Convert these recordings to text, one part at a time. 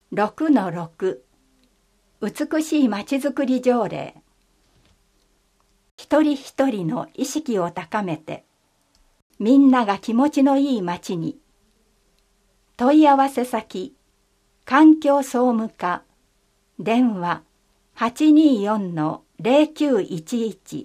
6-6 美しいまちづくり条例。一人一人の意識を高めて、みんなが気持ちのいい街に。問い合わせ先、環境総務課、電話 824-0911。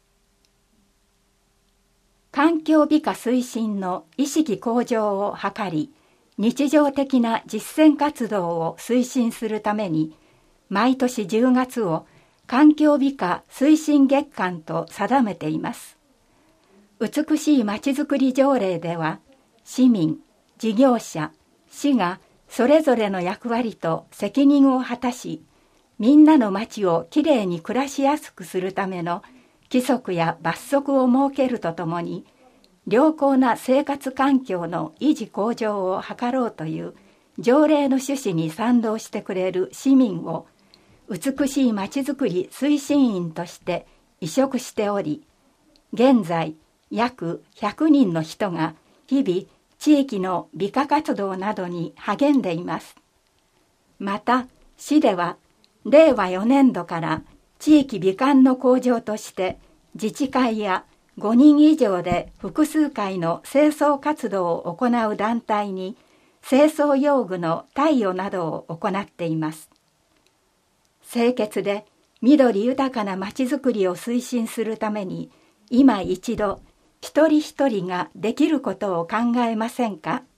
環境美化推進の意識向上を図り、日常的な実践活動を推進するために、毎年10月を環境美化推進月間と定めています。美しいまちづくり条例では、市民、事業者、市がそれぞれの役割と責任を果たし、みんなの街をきれいに暮らしやすくするための規則や罰則を設けるとともに、良好な生活環境の維持向上を図ろうという条例の趣旨に賛同してくれる市民を美しいまちづくり推進員として委嘱しており、現在約100人の人が日々地域の美化活動などに励んでいます。また市では令和4年度から地域美観の向上として自治会や5人以上で複数回の清掃活動を行う団体に清掃用具の貸与などを行っています。清潔で緑豊かなまちづくりを推進するために、今一度一人一人ができることを考えませんか。